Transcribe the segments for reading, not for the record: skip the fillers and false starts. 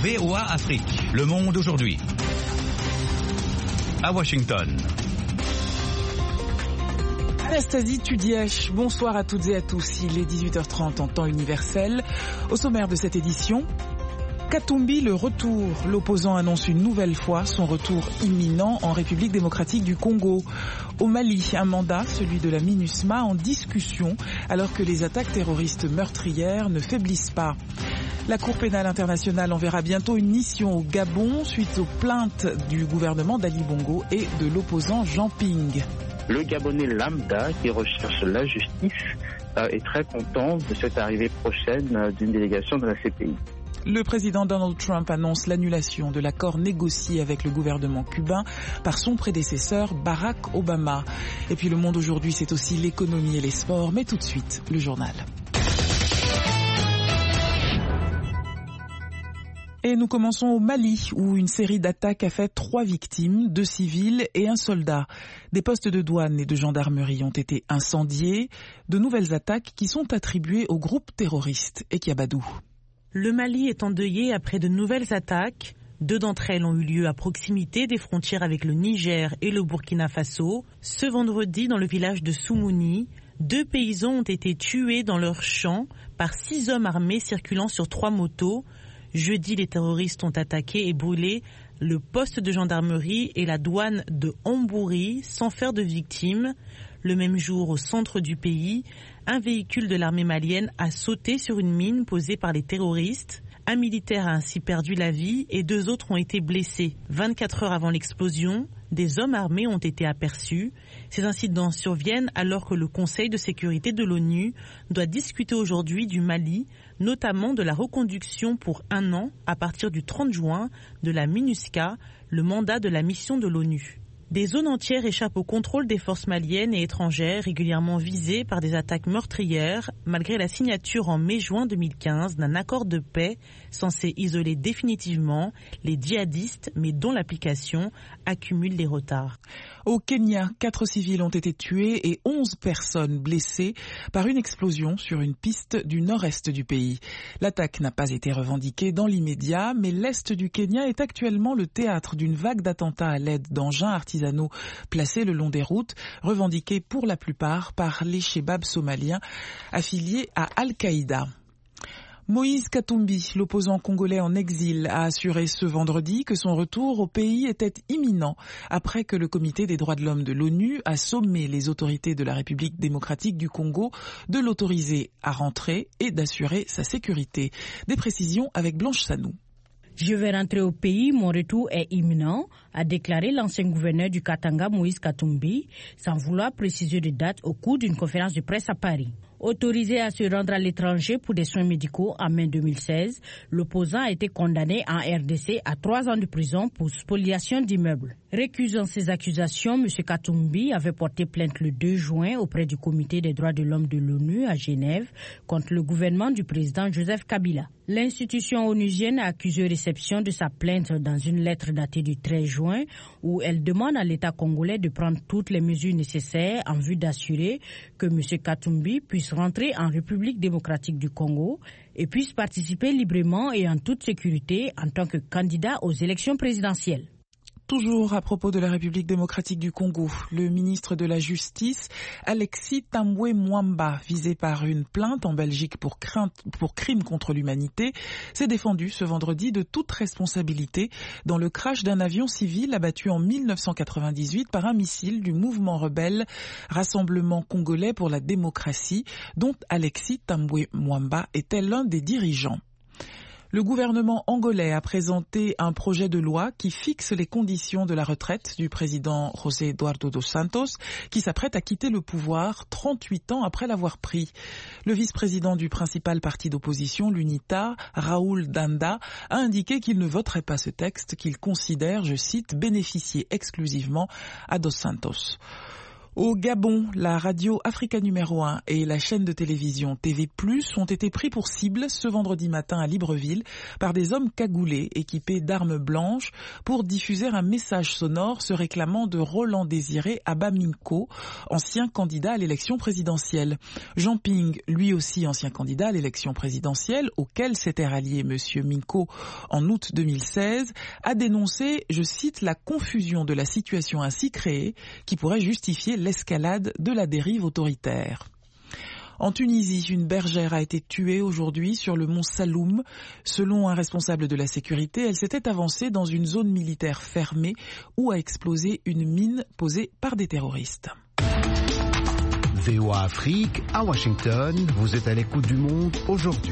VOA Afrique, le monde aujourd'hui. À Washington. Anastasie Tudièche, bonsoir à toutes et à tous. Il est 18h30 en temps universel. Au sommaire de cette édition, Katumbi, le retour. L'opposant annonce une nouvelle fois son retour imminent en République démocratique du Congo. Au Mali, un mandat, celui de la MINUSMA, en discussion alors que les attaques terroristes meurtrières ne faiblissent pas. La Cour pénale internationale enverra bientôt une mission au Gabon suite aux plaintes du gouvernement d'Ali Bongo et de l'opposant Jean Ping. Le Gabonais lambda qui recherche la justice est très content de cette arrivée prochaine d'une délégation de la CPI. Le président Donald Trump annonce l'annulation de l'accord négocié avec le gouvernement cubain par son prédécesseur Barack Obama. Et puis le monde aujourd'hui, c'est aussi l'économie et les sports, mais tout de suite, le journal. Et nous commençons au Mali, où une série d'attaques a fait 3 victimes, 2 civils et un soldat. Des postes de douane et de gendarmerie ont été incendiés. De nouvelles attaques qui sont attribuées au groupe terroriste Ekiabadou. Le Mali est endeuillé après de nouvelles attaques. 2 d'entre elles ont eu lieu à proximité des frontières avec le Niger et le Burkina Faso. Ce vendredi, dans le village de Soumouni, 2 paysans ont été tués dans leur champ par 6 hommes armés circulant sur 3 motos. Jeudi, les terroristes ont attaqué et brûlé le poste de gendarmerie et la douane de Ombouri sans faire de victimes. Le même jour, au centre du pays, un véhicule de l'armée malienne a sauté sur une mine posée par les terroristes. Un militaire a ainsi perdu la vie et 2 autres ont été blessés. 24 heures avant l'explosion, des hommes armés ont été aperçus. Ces incidents surviennent alors que le Conseil de sécurité de l'ONU doit discuter aujourd'hui du Mali, notamment de la reconduction pour 1 an, à partir du 30 juin, de la MINUSCA, le mandat de la mission de l'ONU. Des zones entières échappent au contrôle des forces maliennes et étrangères régulièrement visées par des attaques meurtrières, malgré la signature en mai-juin 2015 d'un accord de paix censé isoler définitivement les djihadistes, mais dont l'application accumule les retards. Au Kenya, 4 civils ont été tués et 11 personnes blessées par une explosion sur une piste du nord-est du pays. L'attaque n'a pas été revendiquée dans l'immédiat, mais l'est du Kenya est actuellement le théâtre d'une vague d'attentats à l'aide d'engins artisanaux placés le long des routes, revendiqués pour la plupart par les chebabs somaliens affiliés à Al-Qaïda. Moïse Katumbi, l'opposant congolais en exil, a assuré ce vendredi que son retour au pays était imminent après que le Comité des droits de l'homme de l'ONU a sommé les autorités de la République démocratique du Congo de l'autoriser à rentrer et d'assurer sa sécurité. Des précisions avec Blanche Sanou. Je vais rentrer au pays, mon retour est imminent, a déclaré l'ancien gouverneur du Katanga, Moïse Katumbi, sans vouloir préciser de date au cours d'une conférence de presse à Paris. Autorisé à se rendre à l'étranger pour des soins médicaux en mai 2016, l'opposant a été condamné en RDC à 3 ans de prison pour spoliation d'immeubles. Récusant ces accusations, M. Katumbi avait porté plainte le 2 juin auprès du Comité des droits de l'homme de l'ONU à Genève contre le gouvernement du président Joseph Kabila. L'institution onusienne a accusé réception de sa plainte dans une lettre datée du 13 juin où elle demande à l'État congolais de prendre toutes les mesures nécessaires en vue d'assurer que M. Katumbi puisse rentrer en République démocratique du Congo et puisse participer librement et en toute sécurité en tant que candidat aux élections présidentielles. Toujours à propos de la République démocratique du Congo, le ministre de la Justice, Alexis Tambwe Mwamba, visé par une plainte en Belgique pour crime contre l'humanité, s'est défendu ce vendredi de toute responsabilité dans le crash d'un avion civil abattu en 1998 par un missile du mouvement rebelle Rassemblement congolais pour la démocratie, dont Alexis Tambwe Mwamba était l'un des dirigeants. Le gouvernement angolais a présenté un projet de loi qui fixe les conditions de la retraite du président José Eduardo dos Santos, qui s'apprête à quitter le pouvoir 38 ans après l'avoir pris. Le vice-président du principal parti d'opposition, l'UNITA, Raoul Danda, a indiqué qu'il ne voterait pas ce texte qu'il considère, je cite, bénéficier exclusivement à dos Santos. Au Gabon, la radio Africa numéro 1 et la chaîne de télévision TV+, ont été pris pour cible ce vendredi matin à Libreville par des hommes cagoulés équipés d'armes blanches pour diffuser un message sonore se réclamant de Roland Désiré Abaminko, ancien candidat à l'élection présidentielle. Jean Ping, lui aussi ancien candidat à l'élection présidentielle, auquel s'était rallié M. Minko en août 2016, a dénoncé, je cite, la confusion de la situation ainsi créée qui pourrait justifier l'escalade de la dérive autoritaire. En Tunisie, une bergère a été tuée aujourd'hui sur le mont Saloum. Selon un responsable de la sécurité, elle s'était avancée dans une zone militaire fermée où a explosé une mine posée par des terroristes. VOA Afrique, à Washington, vous êtes à l'écoute du monde aujourd'hui.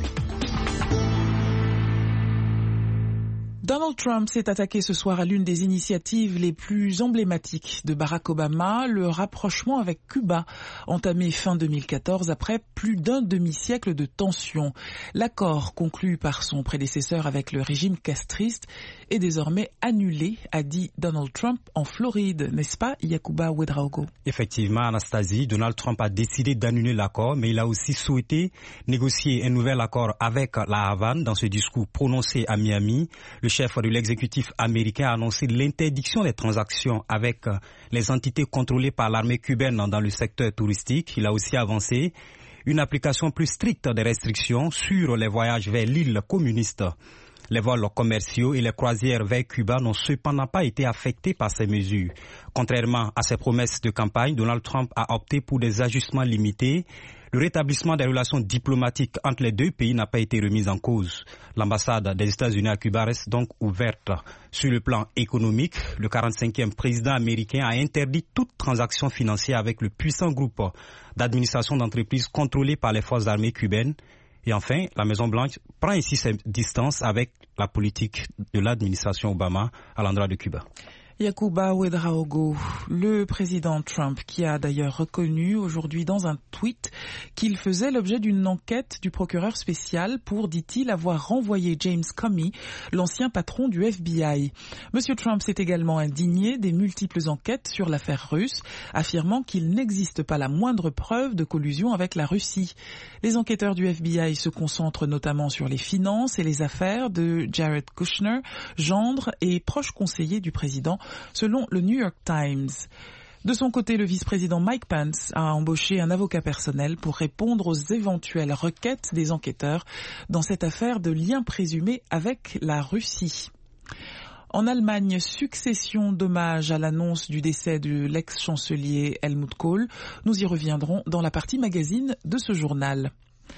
Donald Trump s'est attaqué ce soir à l'une des initiatives les plus emblématiques de Barack Obama, le rapprochement avec Cuba, entamé fin 2014 après plus d'un demi-siècle de tensions. L'accord conclu par son prédécesseur avec le régime castriste est désormais annulé, a dit Donald Trump en Floride, n'est-ce pas, Yacouba Ouedraogo? Effectivement, Anastasie, Donald Trump a décidé d'annuler l'accord, mais il a aussi souhaité négocier un nouvel accord avec la Havane. Dans ce discours prononcé à Miami, le chef de l'exécutif américain a annoncé l'interdiction des transactions avec les entités contrôlées par l'armée cubaine dans le secteur touristique. Il a aussi avancé une application plus stricte des restrictions sur les voyages vers l'île communiste. Les vols commerciaux et les croisières vers Cuba n'ont cependant pas été affectés par ces mesures. Contrairement à ses promesses de campagne, Donald Trump a opté pour des ajustements limités. Le rétablissement des relations diplomatiques entre les deux pays n'a pas été remis en cause. L'ambassade des États-Unis à Cuba reste donc ouverte. Sur le plan économique, le 45e président américain a interdit toute transaction financière avec le puissant groupe d'administration d'entreprises contrôlé par les forces armées cubaines. Et enfin, la Maison-Blanche prend ici ses distances avec la politique de l'administration Obama à l'endroit de Cuba. Yacouba Ouedraogo, le président Trump, qui a d'ailleurs reconnu aujourd'hui dans un tweet qu'il faisait l'objet d'une enquête du procureur spécial pour, dit-il, avoir renvoyé James Comey, l'ancien patron du FBI. Monsieur Trump s'est également indigné des multiples enquêtes sur l'affaire russe, affirmant qu'il n'existe pas la moindre preuve de collusion avec la Russie. Les enquêteurs du FBI se concentrent notamment sur les finances et les affaires de Jared Kushner, gendre et proche conseiller du président, selon le New York Times. De son côté, le vice-président Mike Pence a embauché un avocat personnel pour répondre aux éventuelles requêtes des enquêteurs dans cette affaire de lien présumé avec la Russie. En Allemagne, succession d'hommages à l'annonce du décès de l'ex-chancelier Helmut Kohl. Nous y reviendrons dans la partie magazine de ce journal.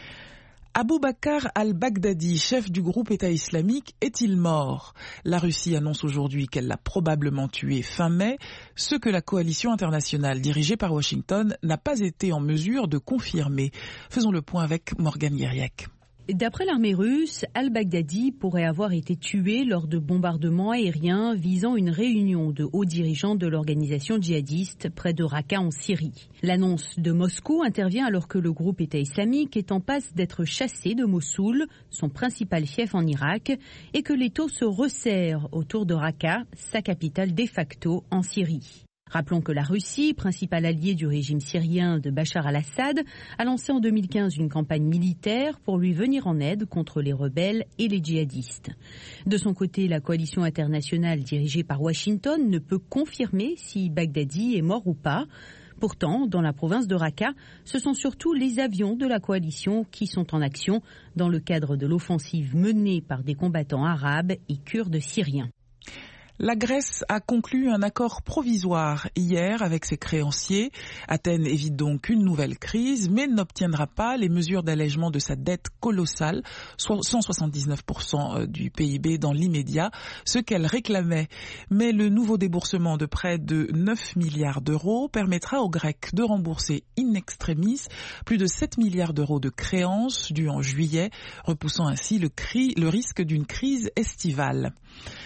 Abou Bakr al-Baghdadi, chef du groupe État islamique, est-il mort? La Russie annonce aujourd'hui qu'elle l'a probablement tué fin mai, ce que la coalition internationale dirigée par Washington n'a pas été en mesure de confirmer. Faisons le point avec Morgane Guériac. D'après l'armée russe, al-Baghdadi pourrait avoir été tué lors de bombardements aériens visant une réunion de hauts dirigeants de l'organisation djihadiste près de Raqqa en Syrie. L'annonce de Moscou intervient alors que le groupe État islamique est en passe d'être chassé de Mossoul, son principal fief en Irak, et que l'étau se resserre autour de Raqqa, sa capitale de facto en Syrie. Rappelons que la Russie, principal allié du régime syrien de Bachar al-Assad, a lancé en 2015 une campagne militaire pour lui venir en aide contre les rebelles et les djihadistes. De son côté, la coalition internationale dirigée par Washington ne peut confirmer si Baghdadi est mort ou pas. Pourtant, dans la province de Raqqa, ce sont surtout les avions de la coalition qui sont en action dans le cadre de l'offensive menée par des combattants arabes et kurdes syriens. La Grèce a conclu un accord provisoire hier avec ses créanciers. Athènes évite donc une nouvelle crise, mais n'obtiendra pas les mesures d'allègement de sa dette colossale, soit 179% du PIB dans l'immédiat, ce qu'elle réclamait. Mais le nouveau déboursement de près de 9 milliards d'euros permettra aux Grecs de rembourser in extremis plus de 7 milliards d'euros de créances dues en juillet, repoussant ainsi le risque d'une crise estivale.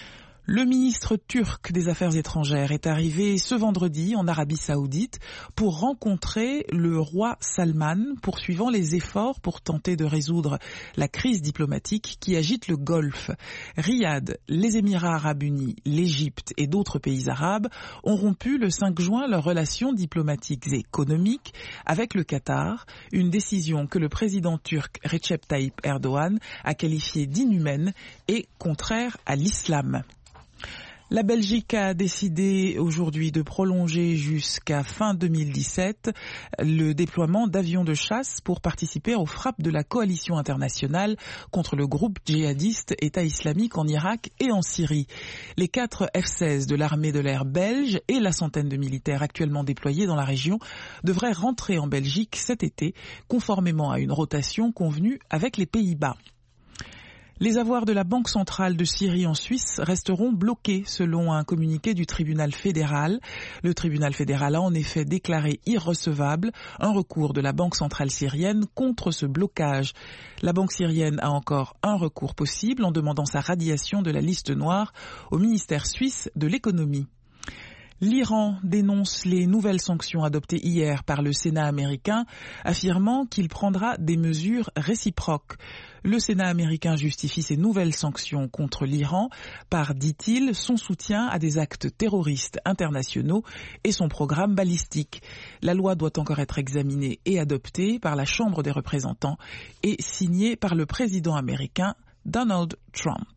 Le ministre turc des Affaires étrangères est arrivé ce vendredi en Arabie Saoudite pour rencontrer le roi Salman, poursuivant les efforts pour tenter de résoudre la crise diplomatique qui agite le Golfe. Riyad, les Émirats arabes unis, l'Égypte et d'autres pays arabes ont rompu le 5 juin leurs relations diplomatiques et économiques avec le Qatar, une décision que le président turc Recep Tayyip Erdogan a qualifiée d'inhumaine et contraire à l'islam. La Belgique a décidé aujourd'hui de prolonger jusqu'à fin 2017 le déploiement d'avions de chasse pour participer aux frappes de la coalition internationale contre le groupe djihadiste État islamique en Irak et en Syrie. Les 4 F-16 de l'armée de l'air belge et la centaine de militaires actuellement déployés dans la région devraient rentrer en Belgique cet été, conformément à une rotation convenue avec les Pays-Bas. Les avoirs de la Banque centrale de Syrie en Suisse resteront bloqués selon un communiqué du tribunal fédéral. Le tribunal fédéral a en effet déclaré irrecevable un recours de la Banque centrale syrienne contre ce blocage. La Banque syrienne a encore un recours possible en demandant sa radiation de la liste noire au ministère suisse de l'économie. L'Iran dénonce les nouvelles sanctions adoptées hier par le Sénat américain, affirmant qu'il prendra des mesures réciproques. Le Sénat américain justifie ces nouvelles sanctions contre l'Iran par, dit-il, son soutien à des actes terroristes internationaux et son programme balistique. La loi doit encore être examinée et adoptée par la Chambre des représentants et signée par le président américain Donald Trump.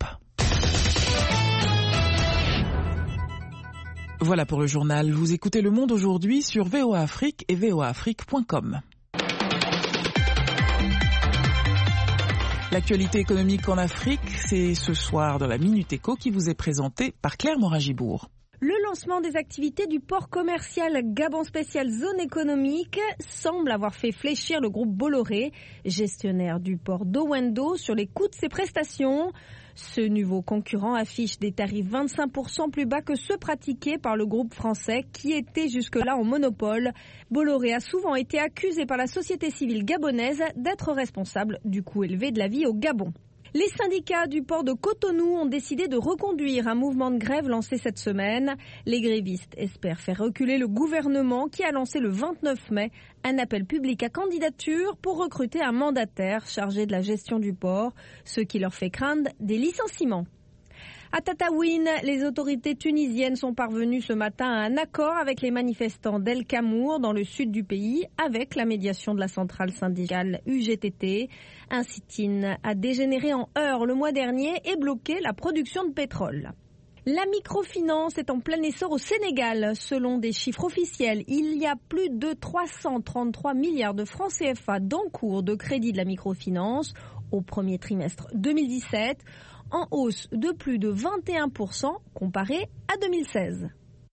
Voilà pour le journal. Vous écoutez Le Monde aujourd'hui sur VOA Afrique et voaafrique.com. L'actualité économique en Afrique, c'est ce soir dans la Minute Éco qui vous est présentée par Claire Morin-Gibourg. Le lancement des activités du port commercial Gabon Spécial Zone économique semble avoir fait fléchir le groupe Bolloré, gestionnaire du port d'Owendo, sur les coûts de ses prestations. Ce nouveau concurrent affiche des tarifs 25% plus bas que ceux pratiqués par le groupe français qui était jusque-là en monopole. Bolloré a souvent été accusé par la société civile gabonaise d'être responsable du coût élevé de la vie au Gabon. Les syndicats du port de Cotonou ont décidé de reconduire un mouvement de grève lancé cette semaine. Les grévistes espèrent faire reculer le gouvernement qui a lancé le 29 mai un appel public à candidature pour recruter un mandataire chargé de la gestion du port, ce qui leur fait craindre des licenciements. À Tataouine, les autorités tunisiennes sont parvenues ce matin à un accord avec les manifestants d'El Kamour dans le sud du pays, avec la médiation de la centrale syndicale UGTT. Un sit-in a dégénéré en heurts le mois dernier et bloqué la production de pétrole. La microfinance est en plein essor au Sénégal. Selon des chiffres officiels, il y a plus de 333 milliards de francs CFA d'encours de crédit de la microfinance au premier trimestre 2017, en hausse de plus de 21% comparé à 2016.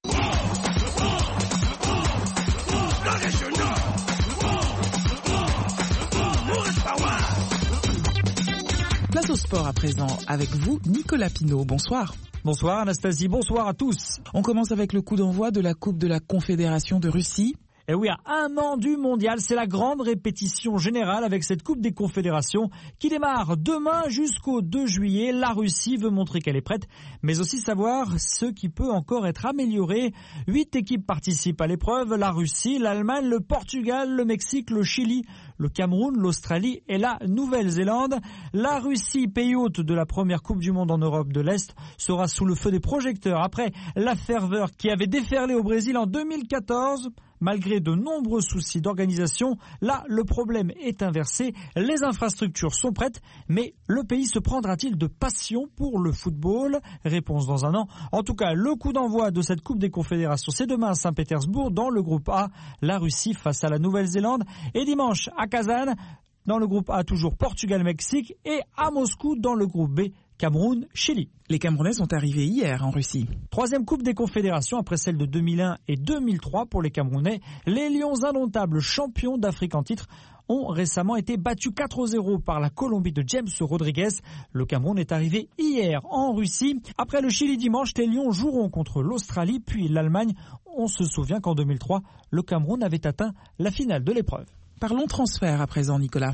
Place au sport à présent avec vous, Nicolas Pinault. Bonsoir. Bonsoir Anastasie, bonsoir à tous. On commence avec le coup d'envoi de la Coupe de la Confédération de Russie. Et oui, à un an du mondial, c'est la grande répétition générale avec cette Coupe des Confédérations qui démarre demain jusqu'au 2 juillet. La Russie veut montrer qu'elle est prête, mais aussi savoir ce qui peut encore être amélioré. 8 équipes participent à l'épreuve, la Russie, l'Allemagne, le Portugal, le Mexique, le Chili, le Cameroun, l'Australie et la Nouvelle-Zélande. La Russie, pays hôte de la première Coupe du Monde en Europe de l'Est, sera sous le feu des projecteurs après la ferveur qui avait déferlé au Brésil en 2014. Malgré de nombreux soucis d'organisation, là, le problème est inversé. Les infrastructures sont prêtes, mais le pays se prendra-t-il de passion pour le football ? Réponse dans un an. En tout cas, le coup d'envoi de cette Coupe des Confédérations, c'est demain à Saint-Pétersbourg, dans le groupe A, la Russie face à la Nouvelle-Zélande. Et dimanche à Kazan, dans le groupe A, toujours Portugal-Mexique. Et à Moscou, dans le groupe B, Cameroun, Chili. Les Camerounais sont arrivés hier en Russie. 3e Coupe des Confédérations après celle de 2001 et 2003 pour les Camerounais. Les Lions indomptables, champions d'Afrique en titre, ont récemment été battus 4-0 par la Colombie de James Rodriguez. Le Cameroun est arrivé hier en Russie. Après le Chili dimanche, les Lions joueront contre l'Australie puis l'Allemagne. On se souvient qu'en 2003, le Cameroun avait atteint la finale de l'épreuve. Parlons transfert à présent, Nicolas.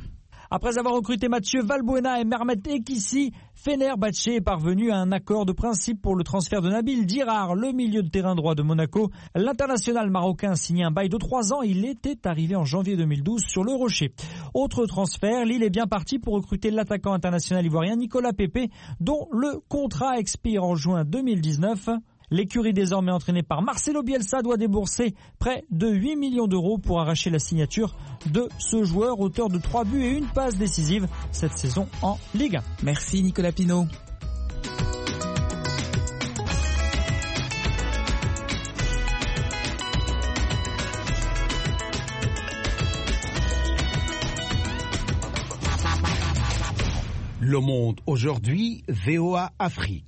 Après avoir recruté Mathieu Valbuena et Mehmet Ekissi, Fenerbahçe est parvenu à un accord de principe pour le transfert de Nabil Dirar, le milieu de terrain droit de Monaco. L'international marocain a signé un bail de 3 ans. Il était arrivé en janvier 2012 sur le Rocher. Autre transfert, Lille est bien parti pour recruter l'attaquant international ivoirien Nicolas Pepe, dont le contrat expire en juin 2019. L'écurie désormais entraînée par Marcelo Bielsa doit débourser près de 8 millions d'euros pour arracher la signature de ce joueur, auteur de 3 buts et 1 passe décisive cette saison en Ligue 1. Merci Nicolas Pinault. Le Monde aujourd'hui, VOA Afrique.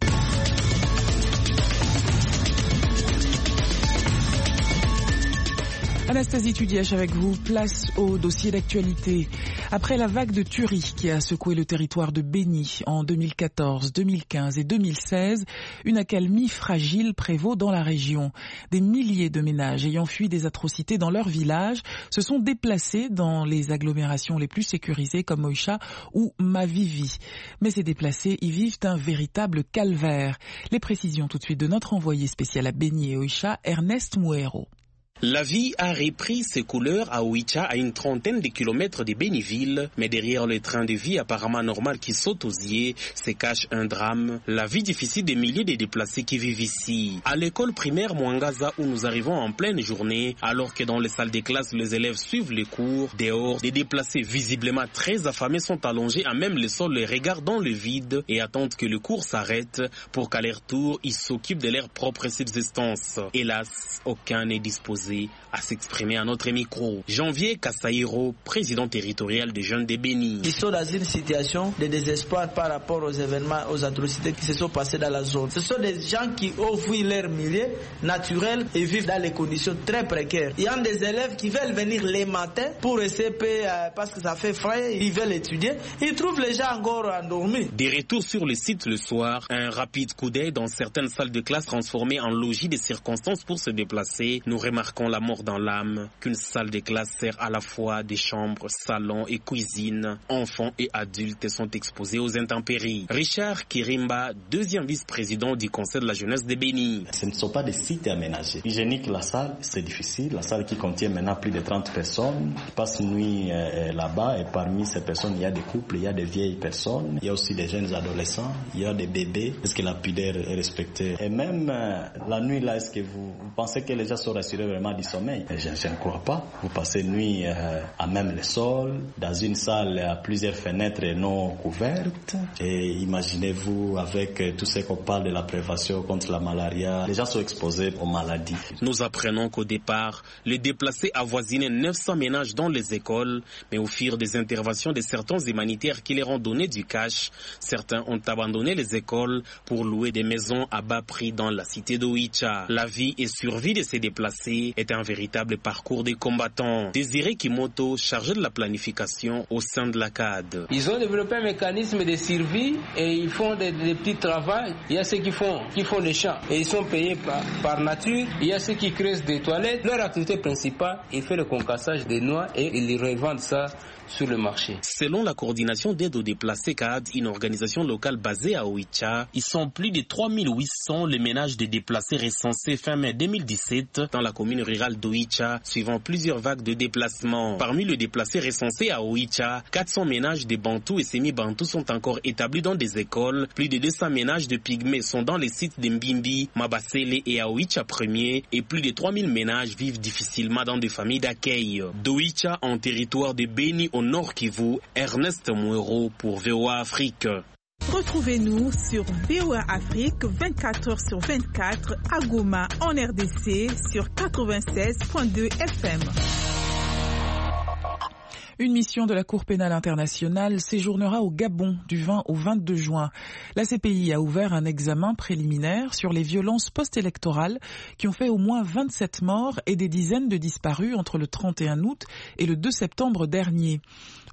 Anastasie Tudièche avec vous, place au dossier d'actualité. Après la vague de tueries qui a secoué le territoire de Béni en 2014, 2015 et 2016, une accalmie fragile prévaut dans la région. Des milliers de ménages ayant fui des atrocités dans leur village se sont déplacés dans les agglomérations les plus sécurisées comme Oicha ou Mavivi. Mais ces déplacés y vivent un véritable calvaire. Les précisions tout de suite de notre envoyé spécial à Béni et Oicha, Ernest Mouero. La vie a repris ses couleurs à Oicha, à une trentaine de kilomètres de Béniville, mais derrière le train de vie apparemment normal qui saute aux yeux, se cache un drame, la vie difficile des milliers de déplacés qui vivent ici. À l'école primaire Mwangaza où nous arrivons en pleine journée, alors que dans les salles de classe les élèves suivent les cours, dehors, des déplacés visiblement très affamés sont allongés à même le sol, les regards dans le vide et attendent que le cours s'arrête pour qu'à leur tour ils s'occupent de leur propre subsistance. Hélas, aucun n'est disposé à s'exprimer à notre micro. Janvier Kassaïro, président territorial des jeunes de Béni. Ils sont dans une situation de désespoir par rapport aux événements, aux atrocités qui se sont passées dans la zone. Ce sont des gens qui ont fui leur milieu naturel et vivent dans des conditions très précaires. Il y a des élèves qui veulent venir les matins pour essayer parce que ça fait frais, ils veulent étudier. Ils trouvent les gens encore endormis. Des retours sur le site le soir, un rapide coup d'œil dans certaines salles de classe transformées en logis de circonstances pour se déplacer. Nous remarquons la mort dans l'âme, qu'une salle de classe sert à la fois des chambres, salons et cuisine. Enfants et adultes sont exposés aux intempéries. Richard Kirimba, deuxième vice-président du Conseil de la jeunesse de Béni. Ce ne sont pas des sites aménagés. Hygiénique, la salle, c'est difficile. La salle qui contient maintenant plus de 30 personnes passe nuit là-bas et parmi ces personnes, il y a des couples, il y a des vieilles personnes, il y a aussi des jeunes adolescents, il y a des bébés. Est-ce que la pudeur est respectée? Et même la nuit là, est-ce que vous pensez que les gens sont rassurés vraiment du sommeil? Je ne crois pas. Vous passez nuit à même le sol, dans une salle à plusieurs fenêtres non couvertes. Et imaginez-vous avec tout ce qu'on parle de la prévention contre la malaria, les gens sont exposés aux maladies. Nous apprenons qu'au départ, les déplacés avoisinaient 900 ménages dans les écoles, mais au fil des interventions de certains humanitaires qui leur ont donné du cash, certains ont abandonné les écoles pour louer des maisons à bas prix dans la cité d'Oicha. La vie et survie de ces déplacés est un véritable parcours des combattants. Désiré Kimoto, chargé de la planification au sein de la CAD. Ils ont développé un mécanisme de survie et ils font des petits travaux. Il y a ceux qui font des champs et ils sont payés par nature. Il y a ceux qui creusent des toilettes. Leur activité principale, ils font le concassage des noix et ils revendent ça sur le marché. Selon la coordination d'aide aux déplacés CAD, une organisation locale basée à Oicha, ils sont plus de 3800 les ménages de déplacés recensés fin mai 2017 dans la commune rurale d'Oicha, suivant plusieurs vagues de déplacements. Parmi les déplacés recensés à Oicha, 400 ménages de Bantous et semi-Bantous sont encore établis dans des écoles. Plus de 200 ménages de Pygmées sont dans les sites de Mbimbi, Mabasele et à Oicha premier, et plus de 3000 ménages vivent difficilement dans des familles d'accueil. D'Oicha en territoire de Béni au Nord Kivu, Ernest Mouero pour VOA Afrique. Retrouvez-nous sur VOA Afrique 24h/24 à Goma en RDC sur 96.2 FM. Une mission de la Cour pénale internationale séjournera au Gabon du 20 au 22 juin. La CPI a ouvert un examen préliminaire sur les violences post-électorales qui ont fait au moins 27 morts et des dizaines de disparus entre le 31 août et le 2 septembre dernier.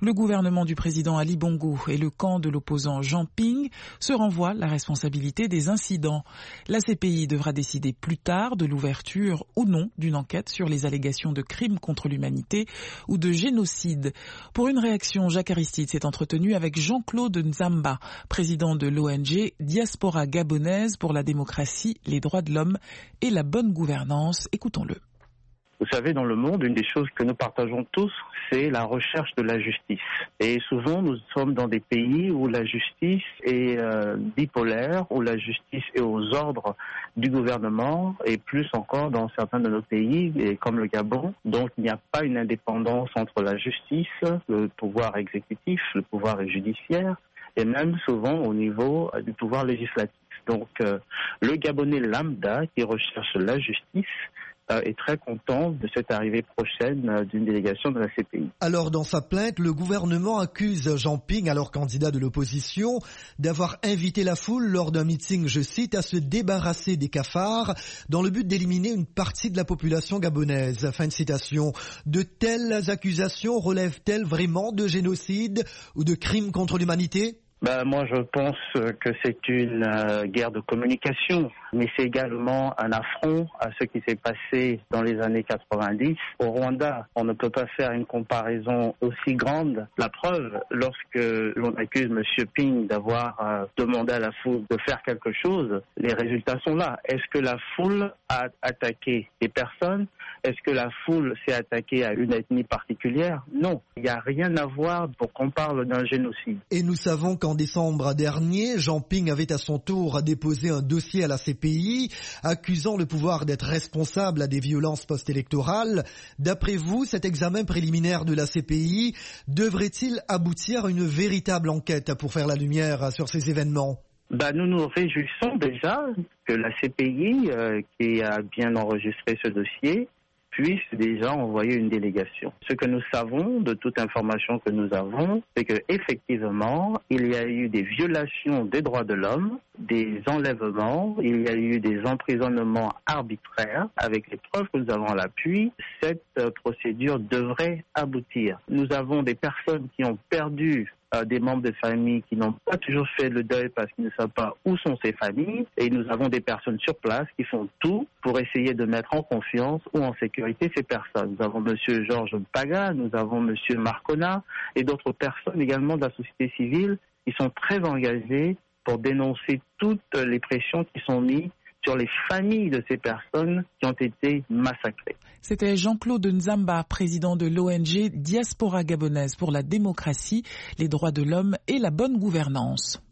Le gouvernement du président Ali Bongo et le camp de l'opposant Jean Ping se renvoient la responsabilité des incidents. La CPI devra décider plus tard de l'ouverture ou non d'une enquête sur les allégations de crimes contre l'humanité ou de génocide. Pour une réaction, Jacques Aristide s'est entretenu avec Jean-Claude Nzamba, président de l'ONG Diaspora gabonaise pour la démocratie, les droits de l'homme et la bonne gouvernance. Écoutons-le. Vous savez, dans le monde, une des choses que nous partageons tous, c'est la recherche de la justice. Et souvent, nous sommes dans des pays où la justice est bipolaire, où la justice est aux ordres du gouvernement, et plus encore dans certains de nos pays, comme le Gabon. Donc, il n'y a pas une indépendance entre la justice, le pouvoir exécutif, le pouvoir judiciaire, et même souvent au niveau du pouvoir législatif. Donc, le Gabonais lambda qui recherche la justice est très content de cette arrivée prochaine d'une délégation de la CPI. Alors, dans sa plainte, le gouvernement accuse Jean Ping, alors candidat de l'opposition, d'avoir invité la foule lors d'un meeting, je cite, à se débarrasser des cafards dans le but d'éliminer une partie de la population gabonaise. Fin de citation. De telles accusations relèvent-elles vraiment de génocide ou de crimes contre l'humanité ? Moi, je pense que c'est une guerre de communication, mais c'est également un affront à ce qui s'est passé dans les années 90 au Rwanda. On ne peut pas faire une comparaison aussi grande. La preuve, lorsque l'on accuse M. Ping d'avoir demandé à la foule de faire quelque chose, les résultats sont là. Est-ce que la foule a attaqué des personnes ? Est-ce que la foule s'est attaquée à une ethnie particulière ? Non. Il n'y a rien à voir pour qu'on parle d'un génocide. Et nous savons qu'en décembre dernier, Jean Ping avait à son tour déposé un dossier à la CPI accusant le pouvoir d'être responsable à des violences post-électorales. D'après vous, cet examen préliminaire de la CPI devrait-il aboutir à une véritable enquête pour faire la lumière sur ces événements ? Nous nous réjouissons déjà que la CPI, qui a bien enregistré ce dossier, puisse déjà envoyer une délégation. Ce que nous savons de toute information que nous avons, c'est que effectivement, il y a eu des violations des droits de l'homme, des enlèvements, il y a eu des emprisonnements arbitraires. Avec les preuves que nous avons à l'appui, cette procédure devrait aboutir. Nous avons des personnes qui ont perdu des membres de famille qui n'ont pas toujours fait le deuil parce qu'ils ne savent pas où sont ces familles, et nous avons des personnes sur place qui font tout pour essayer de mettre en confiance ou en sécurité ces personnes. Nous avons M. Georges Paga, nous avons M. Marcona et d'autres personnes également de la société civile qui sont très engagées pour dénoncer toutes les pressions qui sont mises sur les familles de ces personnes qui ont été massacrées. C'était Jean-Claude Nzamba, président de l'ONG Diaspora gabonaise pour la démocratie, les droits de l'homme et la bonne gouvernance.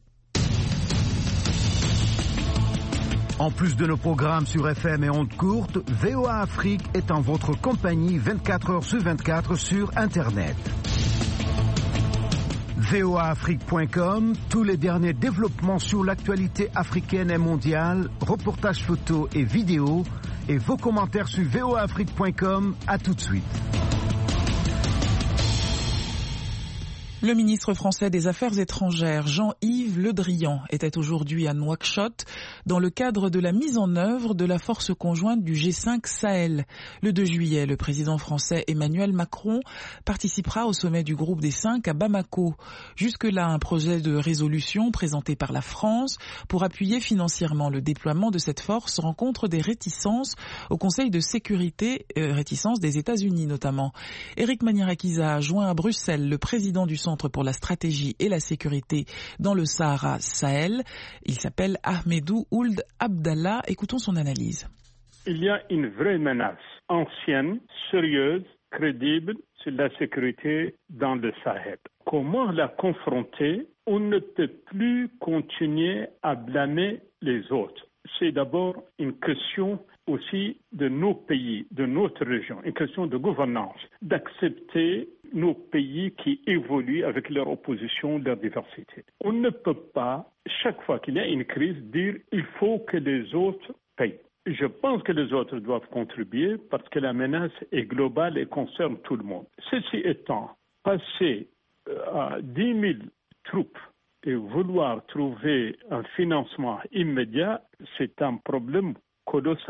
En plus de nos programmes sur FM et ondes courtes, VOA Afrique est en votre compagnie 24 heures sur 24 sur Internet. voaafrique.com, tous les derniers développements sur l'actualité africaine et mondiale, reportages photos et vidéos, et vos commentaires sur voaafrique.com. À tout de suite. Le ministre français des Affaires étrangères, Jean-Yves Le Drian, était aujourd'hui à Nouakchott dans le cadre de la mise en œuvre de la force conjointe du G5 Sahel. Le 2 juillet, le président français Emmanuel Macron participera au sommet du groupe des 5 à Bamako. Jusque-là, un projet de résolution présenté par la France pour appuyer financièrement le déploiement de cette force rencontre des réticences au Conseil de sécurité, réticences des États-Unis notamment. Éric Maniarakiza a joint à Bruxelles le président du Centre pour la stratégie et la sécurité dans le Sahara Sahel. Il s'appelle Ahmedou Ould Abdallah. Écoutons son analyse. Il y a une vraie menace ancienne, sérieuse, crédible sur la sécurité dans le Sahel. Comment la confronter? On ne peut plus continuer à blâmer les autres. C'est d'abord une question aussi de nos pays, de notre région, une question de gouvernance, d'accepter nos pays qui évoluent avec leur opposition, leur diversité. On ne peut pas, chaque fois qu'il y a une crise, dire il faut que les autres payent. Je pense que les autres doivent contribuer parce que la menace est globale et concerne tout le monde. Ceci étant, passer à 10 000 troupes et vouloir trouver un financement immédiat, c'est un problème colossal.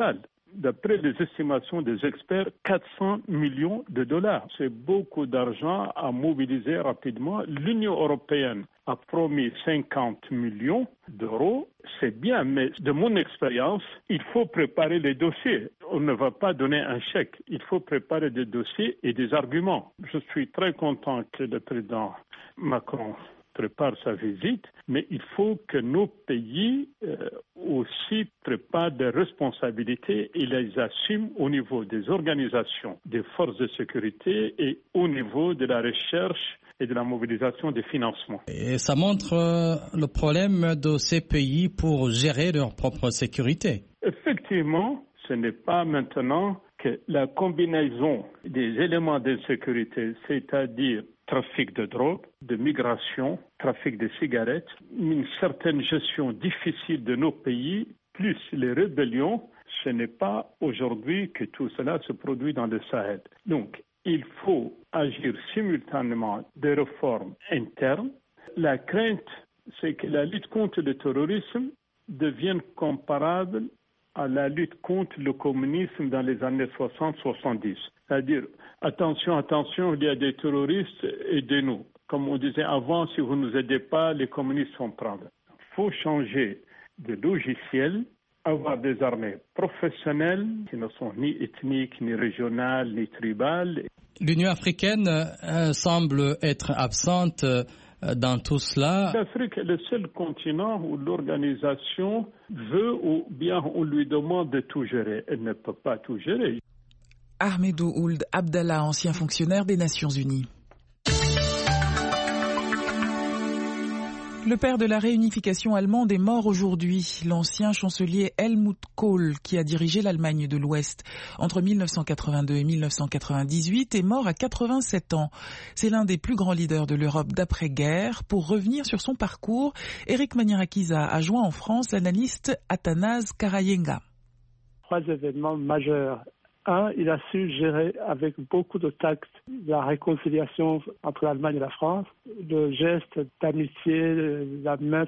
d'après les estimations des experts, 400 millions de dollars. C'est beaucoup d'argent à mobiliser rapidement. L'Union européenne a promis 50 millions d'euros. C'est bien, mais de mon expérience, il faut préparer les dossiers. On ne va pas donner un chèque. Il faut préparer des dossiers et des arguments. Je suis très content que le président Macron prépare sa visite, mais il faut que nos pays aussi préparent des responsabilités et les assument au niveau des organisations, des forces de sécurité et au niveau de la recherche et de la mobilisation des financements. Et ça montre le problème de ces pays pour gérer leur propre sécurité. Effectivement, ce n'est pas maintenant que la combinaison des éléments d'insécurité, c'est-à-dire trafic de drogue, de migration, trafic de cigarettes, une certaine gestion difficile de nos pays, plus les rébellions, ce n'est pas aujourd'hui que tout cela se produit dans le Sahel. Donc, il faut agir simultanément des réformes internes. La crainte, c'est que la lutte contre le terrorisme devienne comparable à la lutte contre le communisme dans les années 60-70. C'est-à-dire, attention, il y a des terroristes, aidez-nous. Comme on disait avant, si vous ne nous aidez pas, les communistes vont prendre. Il faut changer de logiciel, avoir des armées professionnelles qui ne sont ni ethniques, ni régionales, ni tribales. L'Union africaine semble être absente dans tout cela. L'Afrique est le seul continent où l'organisation veut ou bien on lui demande de tout gérer. Elle ne peut pas tout gérer. Ahmedou Ould Abdallah, ancien fonctionnaire des Nations Unies. Le père de la réunification allemande est mort aujourd'hui. L'ancien chancelier Helmut Kohl, qui a dirigé l'Allemagne de l'Ouest entre 1982 et 1998, est mort à 87 ans. C'est l'un des plus grands leaders de l'Europe d'après-guerre. Pour revenir sur son parcours, Eric Maniarakiza a joint en France l'analyste Athanase Karayenga. 3 événements majeurs. 1, il a su gérer avec beaucoup de tact la réconciliation entre l'Allemagne et la France. Le geste d'amitié, la main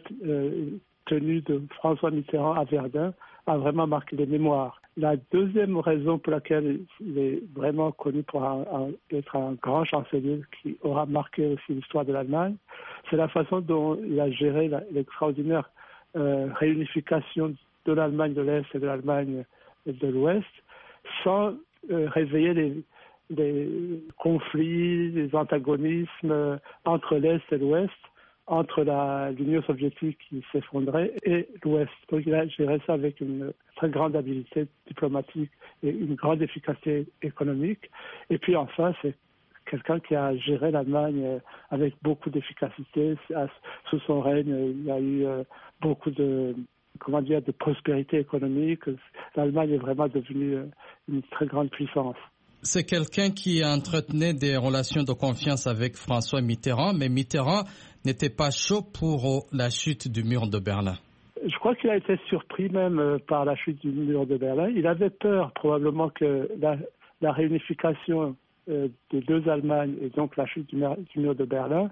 tenue de François Mitterrand à Verdun a vraiment marqué les mémoires. La deuxième raison pour laquelle il est vraiment connu pour être un grand chancelier qui aura marqué aussi l'histoire de l'Allemagne, c'est la façon dont il a géré l'extraordinaire réunification de l'Allemagne de l'Est et de l'Allemagne de l'Ouest, sans réveiller les conflits, les antagonismes entre l'Est et l'Ouest, entre l'Union soviétique qui s'effondrait et l'Ouest. Donc il a géré ça avec une très grande habileté diplomatique et une grande efficacité économique. Et puis enfin, c'est quelqu'un qui a géré l'Allemagne avec beaucoup d'efficacité. Sous son règne, il y a eu beaucoup de prospérité économique. L'Allemagne est vraiment devenue une très grande puissance. C'est quelqu'un qui entretenait des relations de confiance avec François Mitterrand, mais Mitterrand n'était pas chaud pour la chute du mur de Berlin. Je crois qu'il a été surpris même par la chute du mur de Berlin. Il avait peur probablement que la réunification des deux Allemagnes et donc la chute du mur de Berlin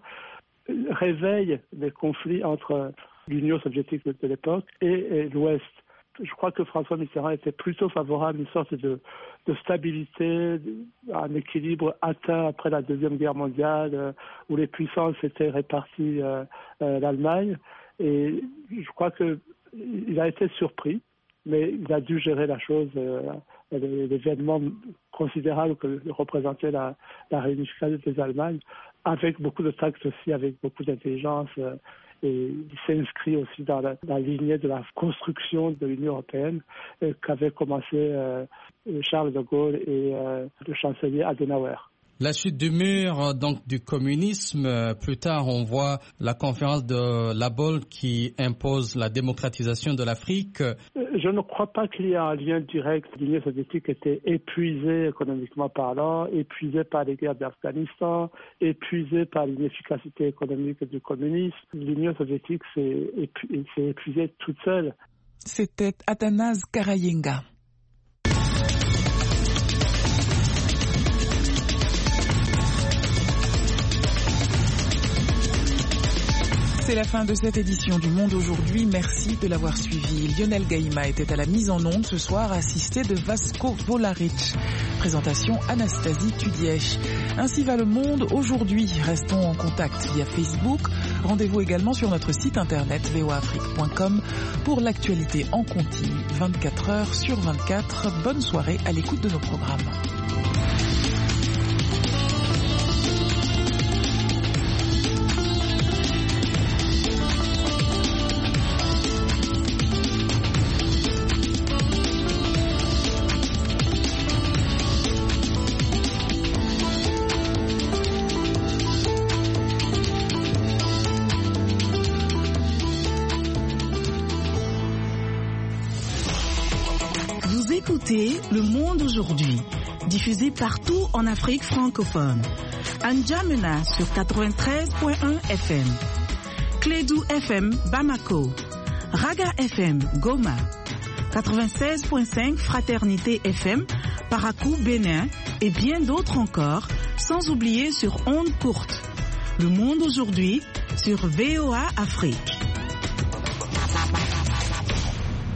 réveille les conflits entre l'Union soviétique de l'époque et l'Ouest. Je crois que François Mitterrand était plutôt favorable à une sorte de stabilité, un équilibre atteint après la Deuxième Guerre mondiale, où les puissances étaient réparties l'Allemagne. Et je crois qu'il a été surpris, mais il a dû gérer la chose, l'événement considérable que représentait la réunification des Allemagnes, avec beaucoup de tact aussi, avec beaucoup d'intelligence. Et il s'est inscrit aussi dans la lignée de la construction de l'Union européenne qu'avaient commencé Charles de Gaulle et le chancelier Adenauer. La chute du mur donc du communisme, plus tard on voit la conférence de La Baule qui impose la démocratisation de l'Afrique. Je ne crois pas qu'il y ait un lien direct. L'Union soviétique était épuisée économiquement parlant, épuisée par les guerres d'Afghanistan, épuisée par l'inefficacité économique du communisme. L'Union soviétique s'est épuisée toute seule. C'était Athanase Karayenga. C'est la fin de cette édition du Monde aujourd'hui. Merci de l'avoir suivi. Lionel Gaïma était à la mise en onde ce soir, assisté de Vasco Volaric. Présentation Anastasie Tudièche. Ainsi va le monde aujourd'hui. Restons en contact via Facebook. Rendez-vous également sur notre site internet voaafrique.com pour l'actualité en continu 24 heures sur 24. Bonne soirée à l'écoute de nos programmes. Le Monde aujourd'hui, diffusé partout en Afrique francophone. N'Djamena sur 93.1 FM, Clédou FM Bamako, Raga FM Goma, 96.5 Fraternité FM Parakou Bénin et bien d'autres encore, sans oublier sur ondes courtes. Le Monde aujourd'hui sur VOA Afrique.